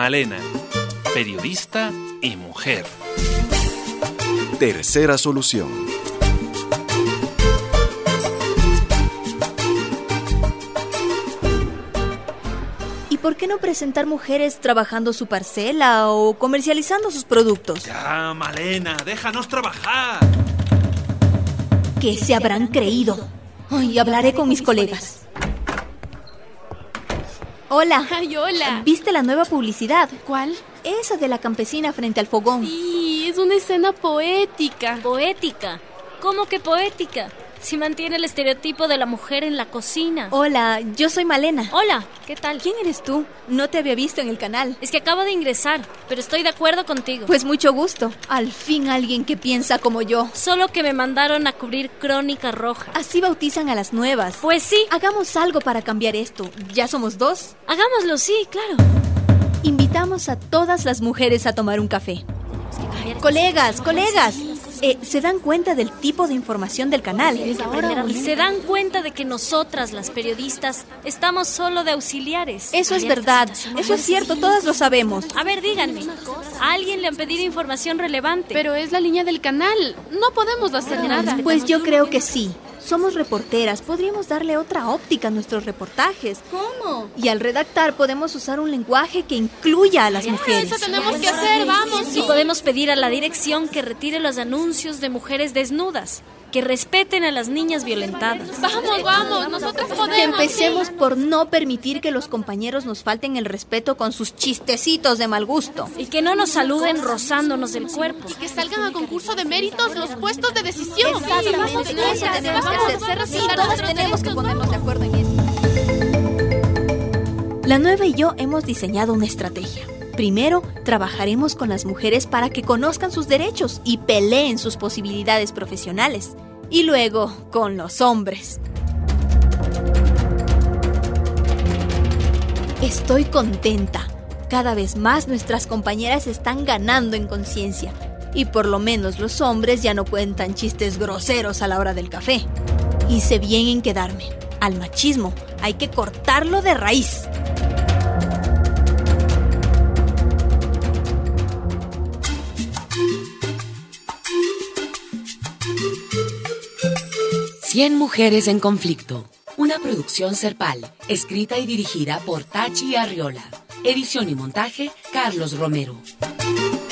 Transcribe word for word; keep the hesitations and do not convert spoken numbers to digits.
Malena, periodista y mujer. Tercera solución. ¿Y por qué no presentar mujeres trabajando su parcela o comercializando sus productos? Ya, Malena, déjanos trabajar. ¿Qué se habrán creído? Ay, hablaré con mis colegas. Hola. Ay, hola. ¿Viste la nueva publicidad? ¿Cuál? Esa de la campesina frente al fogón. Sí, es una escena poética. ¿Poética? ¿Cómo que poética? Si mantiene el estereotipo de la mujer en la cocina. Hola, yo soy Malena. Hola, ¿qué tal? ¿Quién eres tú? No te había visto en el canal. Es que acabo de ingresar, pero estoy de acuerdo contigo. Pues mucho gusto. Al fin alguien que piensa como yo. Solo que me mandaron a cubrir Crónica Roja. Así bautizan a las nuevas. Pues sí. Hagamos algo para cambiar esto. ¿Ya somos dos? Hagámoslo, sí, claro. Invitamos a todas las mujeres a tomar un café. Colegas, colegas, eh, ¿se dan cuenta del tipo de información del canal? Y se dan cuenta de que nosotras, las periodistas, estamos solo de auxiliares. Eso es verdad, eso es cierto, todas lo sabemos. A ver, díganme, ¿a alguien le han pedido información relevante? Pero es la línea del canal, no podemos hacer nada. Pues yo creo que sí. Somos reporteras, podríamos darle otra óptica a nuestros reportajes. ¿Cómo? Y al redactar podemos usar un lenguaje que incluya a las mujeres. Eso tenemos que hacer, vamos. Y podemos pedir a la dirección que retire los anuncios de mujeres desnudas, que respeten a las niñas violentadas. Vamos, vamos, nosotros podemos. Que empecemos por no permitir que los compañeros nos falten el respeto con sus chistecitos de mal gusto. Y que no nos saluden rozándonos el cuerpo. Y que salgan a concurso de méritos los puestos de decisión. Exactamente, Sí, eso tenemos que hacer. Sí, todas tenemos que ponernos de acuerdo en eso. La Nueva y yo hemos diseñado una estrategia. Primero, trabajaremos con las mujeres para que conozcan sus derechos y peleen sus posibilidades profesionales. Y luego, con los hombres. Estoy contenta. Cada vez más nuestras compañeras están ganando en conciencia. Y por lo menos los hombres ya no cuentan chistes groseros a la hora del café. Hice bien en quedarme. Al machismo hay que cortarlo de raíz. Cien mujeres en conflicto. Una producción Serpal, escrita y dirigida por Tachi Arriola. Edición y montaje, Carlos Romero.